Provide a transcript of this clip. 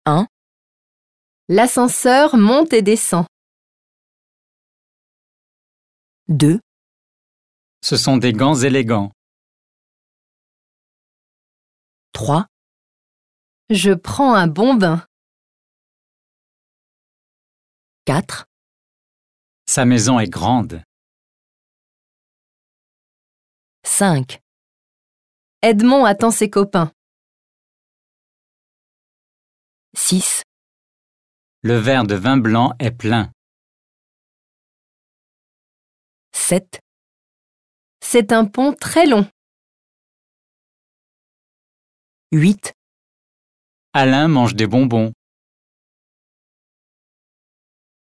1. L'ascenseur monte et descend. 2. Ce sont des gants élégants. 3. Je prends un bon bain. 4. Sa maison est grande. 5. Edmond attend ses copains. 6. Le verre de vin blanc est plein. 7. C'est un pont très long. 8. Alain mange des bonbons.